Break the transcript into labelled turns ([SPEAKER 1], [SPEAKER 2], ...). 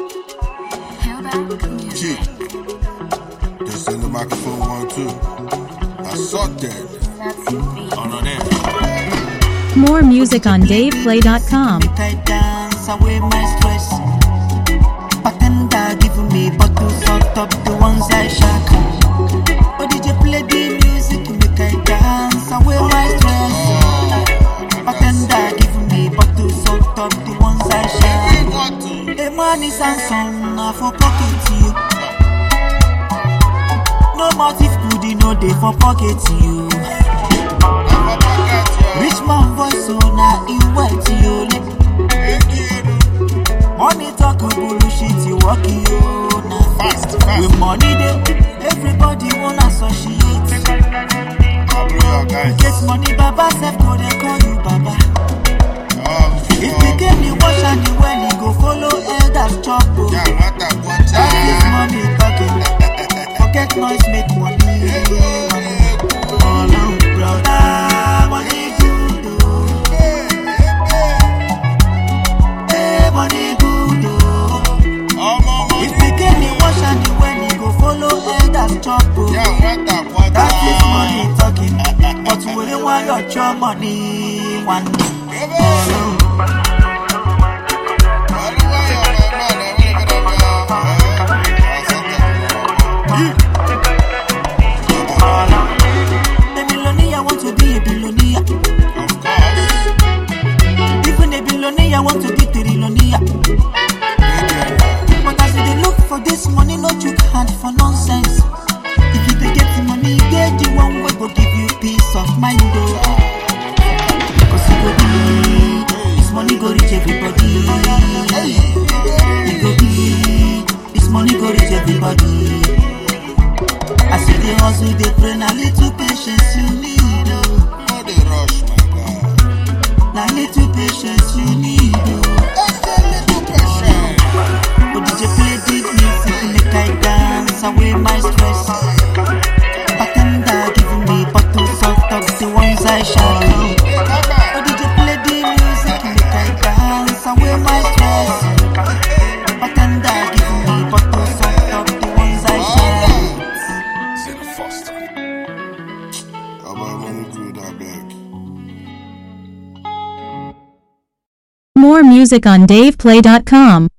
[SPEAKER 1] G. Just in the microphone 1, 2. I saw that. On there.
[SPEAKER 2] More music on DavePlay.com.
[SPEAKER 3] I dance away my stress. Bartender give me bottles on top the ones I shack. But did you play the music? Make I dance away my stress. Bartender give me bottles on top the ones I shack. The money and some are for pocket you. No motive good, no day for pocket you. Rich man voice so now in wet you. Money talk bullshit you walk you now.
[SPEAKER 1] Fast.
[SPEAKER 3] With money they everybody wanna associate. Get money baba self go they call you baba. If you get me wash and the well you go follow elders chop. That is money talking. Forget noise make money. Oh no brother, money good oh. Hey money good oh. If you get me wash and the well you go follow elders chop. That is money talking. But we don't want your money one day. Oh no. I want to be a billionaire.
[SPEAKER 1] Of course.
[SPEAKER 3] Even a billionaire, I want to be trillionaire. But as they look for this money, not you can't for nonsense. If you dey get the money, get the one way go give you peace of mind. Cause you go be, this money go reach everybody. You go be, this money go reach everybody. I see the hustle, they pray, now little patience you need.
[SPEAKER 1] No, they rush, my God.
[SPEAKER 3] Now little patience you need.
[SPEAKER 1] That's a little patience.
[SPEAKER 3] But did you play this music, make I dance away my stress? Bartender giving me bottles of top, the ones I shall. But did you play the music, make I dance away my stress? Bartender giving me bottles of top, the ones I shall.
[SPEAKER 2] More music on DavePlay.com.